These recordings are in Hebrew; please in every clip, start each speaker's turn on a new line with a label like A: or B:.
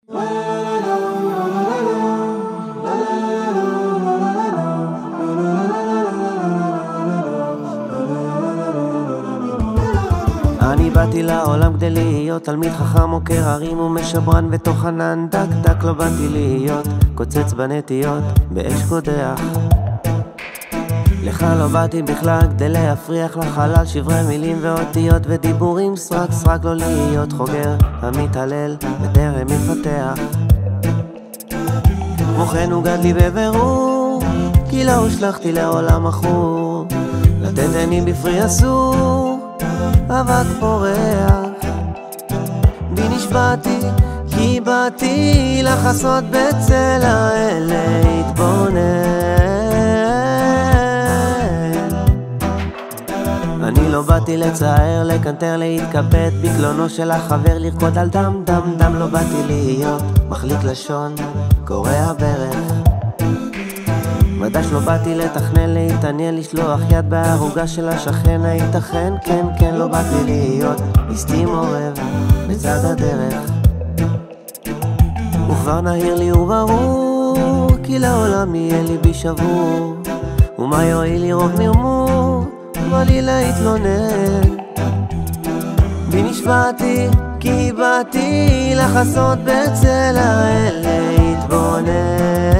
A: אני באתי לעולם כדי להיות תלמיד חכם עוקר הרים ומשברן ותוך ענן דק דק. לא באתי להיות קוצץ בנטיות באש קודח. לך לא באתי בכלל כדי להפריח לחלל שברי מילים ואותיות ודיבורים סרק סרק. לא להיות חוגר המתעלל בטרם מפתח. כמו כן הוגד לי בבירור כי לא הושלכתי לעולם אחור. לתת עינים בפרי אסור אבק פורח. בי נשבעתי כי באתי לחסות בצל האל להתבונן. אני לא באתי לצער, לקנטר, להתכבד בקלונו של החבר, לרקוד על דם דם דם. לא באתי להיות מחליק לשון קורע ברך. מדש לא באתי לתכנן, להתעניין, לשלוח יד בהרוגה של השכן. הייתכן? כן כן. לא באתי להיות מסתים עורב בצד הדרך. וכבר נהיר לי וברור כי לעולם יהיה לי בי שבור. ומה יועיל לי רוב מרמור בא לי להתלונן. בי נשבעתי כי באתי לחסות בצל האל להתבונן.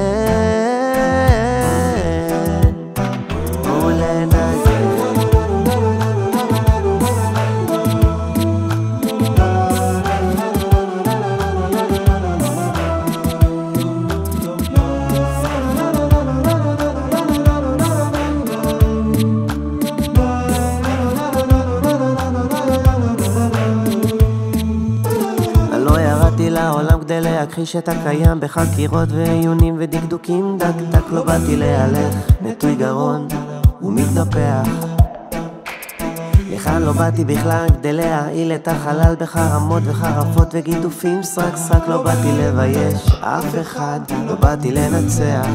A: לעולם כדי להכחיש את הקיים בחקירות ועיונים ודקדוקים דק דק. לא באתי להלך נטוי גרון ומתנפח. לכאן לא באתי בכלל כדי להעיל את החלל בחרמות וחרפות וגידופים סרק סרק. לא באתי לבייש אף אחד, לא באתי לנצח.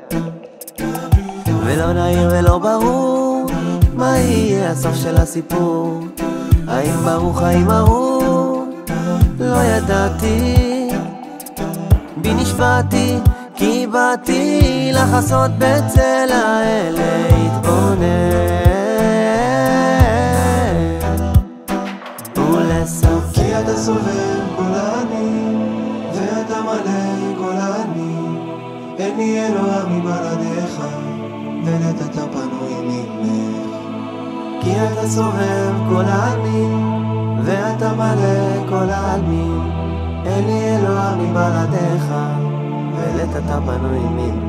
A: ולא נעיר ולא ברור מה יהיה הסוף של הסיפור. האם ברוך האם ארור לא ידעתי. בי נשבעתי כי באתי לחסות בצל האל להתבונן ולסוף.
B: כי אתה סובב כל העני ואתה מלא כל העני. אין לי אלוה מבלעדיך ונתת פנוי ממך.
A: כי אתה סובב כל העני ואתה מלא כל העלמין. אין לי אלוה מבלעדיך ולתת פנוי ממך.